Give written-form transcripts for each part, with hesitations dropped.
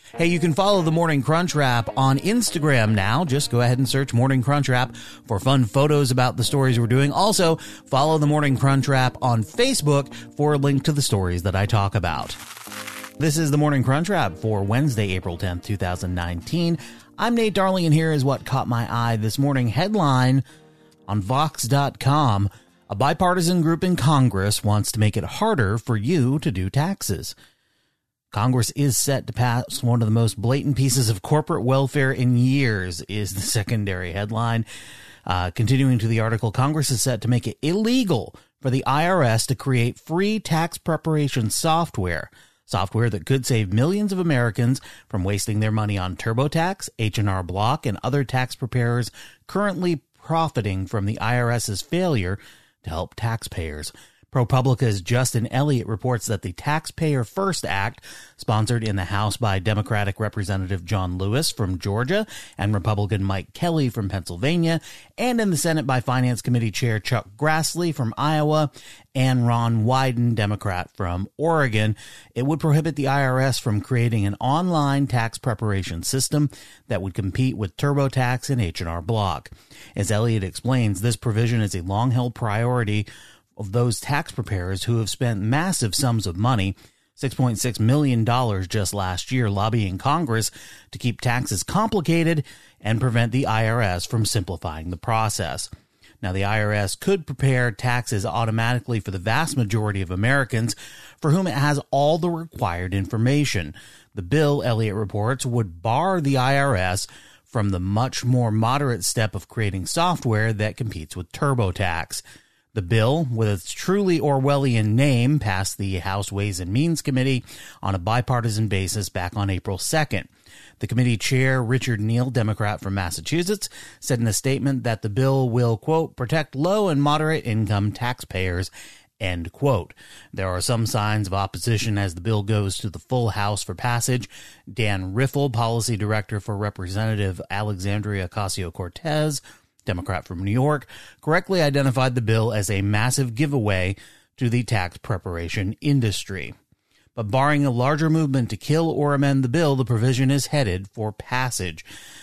Hey, you can follow the Morning Crunch Wrap on Instagram now. Just go ahead and search Morning Crunch Wrap for fun photos about the stories we're doing. Also, follow the Morning Crunch Wrap on Facebook for a link to the stories that I talk about. This is the Morning Crunch Wrap for Wednesday, April 10th, 2019. I'm Nate Darling, and here is what caught my eye this morning. Headline on Vox.com. A bipartisan group in Congress wants to make it harder for you to do taxes. Congress is set to pass one of the most blatant pieces of corporate welfare in years, is the secondary headline. Continuing to the article, Congress is set to make it illegal for the IRS to create free tax preparation software that could save millions of Americans from wasting their money on TurboTax, H&R Block, and other tax preparers currently profiting from the IRS's failure to help taxpayers. ProPublica's Justin Elliott reports that the Taxpayer First Act, sponsored in the House by Democratic Representative John Lewis from Georgia and Republican Mike Kelly from Pennsylvania, and in the Senate by Finance Committee Chair Chuck Grassley from Iowa and Ron Wyden, Democrat from Oregon, it would prohibit the IRS from creating an online tax preparation system that would compete with TurboTax and H&R Block. As Elliott explains, this provision is a long-held priority of those tax preparers who have spent massive sums of money, $6.6 million just last year, lobbying Congress to keep taxes complicated and prevent the IRS from simplifying the process. Now, the IRS could prepare taxes automatically for the vast majority of Americans for whom it has all the required information. The bill, Elliott reports, would bar the IRS from the much more moderate step of creating software that competes with TurboTax. The bill, with its truly Orwellian name, passed the House Ways and Means Committee on a bipartisan basis back on April 2nd. The committee chair, Richard Neal, Democrat from Massachusetts, said in a statement that the bill will, quote, protect low and moderate income taxpayers, end quote. There are some signs of opposition as the bill goes to the full House for passage. Dan Riffle, policy director for Representative Alexandria Ocasio-Cortez, Democrat from New York, correctly identified the bill as a massive giveaway to the tax preparation industry. But barring a larger movement to kill or amend the bill, the provision is headed for passage.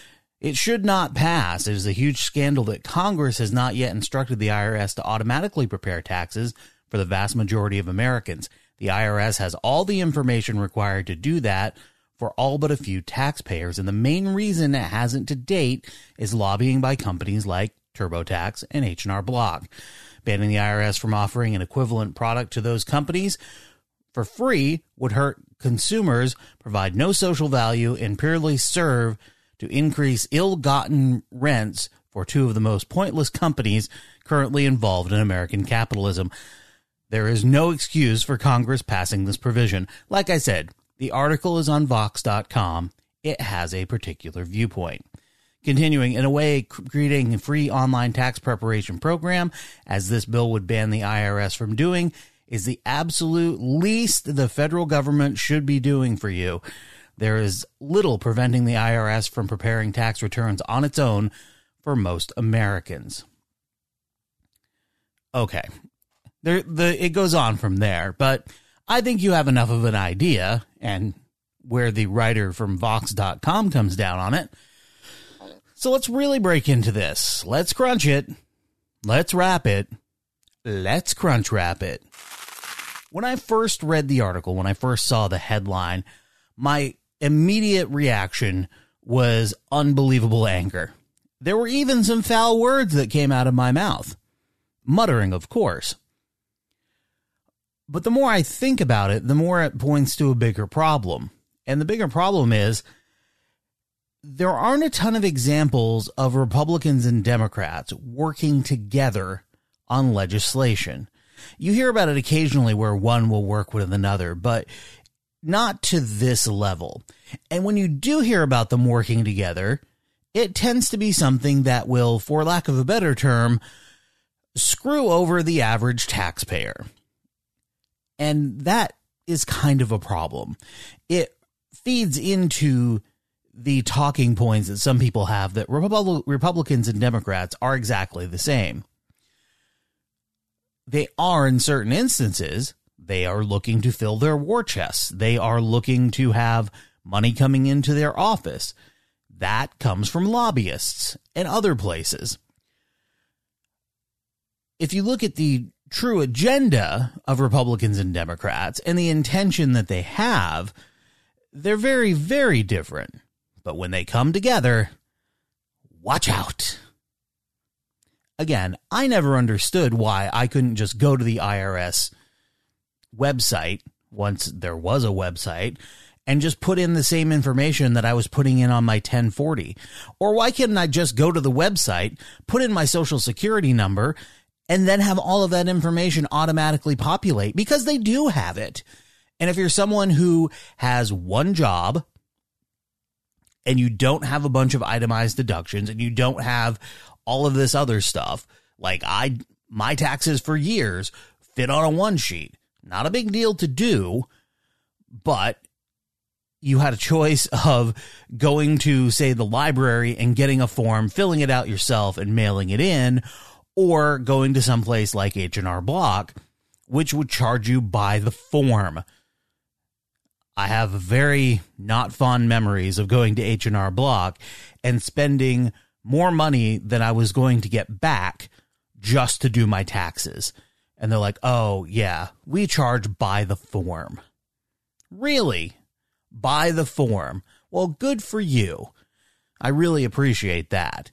It should not pass. It is a huge scandal that Congress has not yet instructed the IRS to automatically prepare taxes for the vast majority of Americans. The IRS has all the information required to do that for all but a few taxpayers, and the main reason it hasn't to date is lobbying by companies like TurboTax and H&R Block. Banning the IRS from offering an equivalent product to those companies for free would hurt consumers, provide no social value, and purely serve to increase ill-gotten rents for two of the most pointless companies currently involved in American capitalism. There is no excuse for Congress passing this provision. Like I said, the article is on Vox.com. It has a particular viewpoint. Continuing, in a way, creating a free online tax preparation program, as this bill would ban the IRS from doing, is the absolute least the federal government should be doing for you. There is little preventing the IRS from preparing tax returns on its own for most Americans. Okay, it goes on from there, but I think you have enough of an idea, and where the writer from Vox.com comes down on it. So let's really break into this. Let's crunch it. Let's wrap it. Let's crunch wrap it. When I first read the article, when I first saw the headline, my immediate reaction was unbelievable anger. There were even some foul words that came out of my mouth. Muttering, of course. But the more I think about it, the more it points to a bigger problem. And the bigger problem is there aren't a ton of examples of Republicans and Democrats working together on legislation. You hear about it occasionally where one will work with another, but not to this level. And when you do hear about them working together, it tends to be something that will, for lack of a better term, screw over the average taxpayer. And that is kind of a problem. It feeds into the talking points that some people have that Republicans and Democrats are exactly the same. They are, in certain instances, they are looking to fill their war chests. They are looking to have money coming into their office. That comes from lobbyists and other places. If you look at the true agenda of Republicans and Democrats and the intention that they have, they're very, very different. But when they come together, watch out. Again, I never understood why I couldn't just go to the IRS website, once there was a website, and just put in the same information that I was putting in on my 1040. Or why couldn't I just go to the website, put in my social security number, and then have all of that information automatically populate? Because they do have it. And if you're someone who has one job and you don't have a bunch of itemized deductions and you don't have all of this other stuff, like my taxes for years fit on a one sheet. Not a big deal to do, but you had a choice of going to, say, the library and getting a form, filling it out yourself and mailing it in, or going to someplace like H&R Block, which would charge you by the form. I have very not fond memories of going to H&R Block and spending more money than I was going to get back just to do my taxes. And they're like, oh, yeah, we charge by the form. Really? By the form? Well, good for you. I really appreciate that.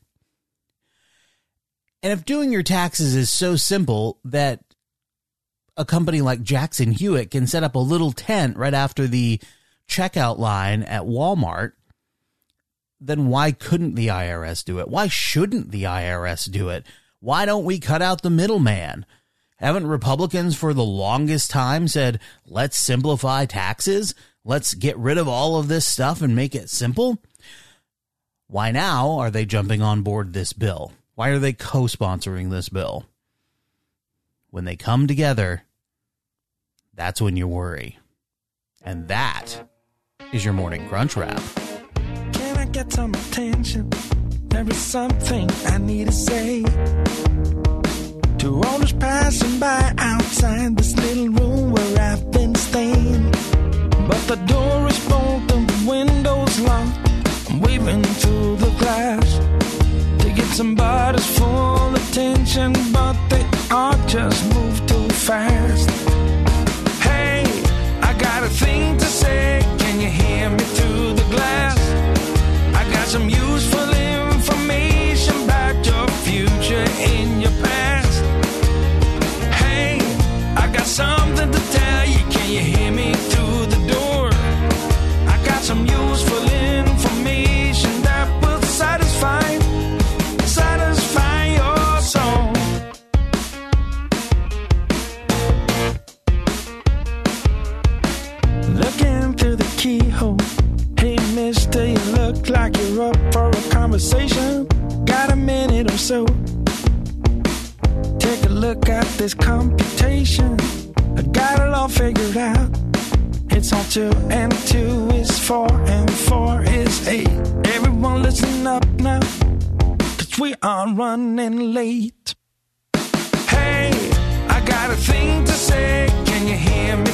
And if doing your taxes is so simple that a company like Jackson Hewitt can set up a little tent right after the checkout line at Walmart, then why couldn't the IRS do it? Why shouldn't the IRS do it? Why don't we cut out the middleman? Haven't Republicans for the longest time said, let's simplify taxes? Let's get rid of all of this stuff and make it simple? Why now are they jumping on board this bill? Why are they co-sponsoring this bill? When they come together, that's when you worry. And that is your Morning Crunch Wrap. Can I get some attention? There is something I need to say to all those passing by outside this little room where I've been staying. But the door is bolted and the window's locked. I'm waving through the glass to get somebody's full attention, but they all just move too fast. Hey, I got a thing to say. Can you hear me through the glass? I got some useful information about your future in your past. Hey, I got something to tell you. Can you hear me through the door? I got some useful information that will satisfy your soul. Looking through the keyhole. Hey, mister, you look like you're up for a conversation. Got a minute or so? Take a look at this computation. I got it all figured out. It's on 2 and 2 is 4 and 4 is 8. Everyone listen up now, 'cause we are running late. Hey, I got a thing to say. Can you hear me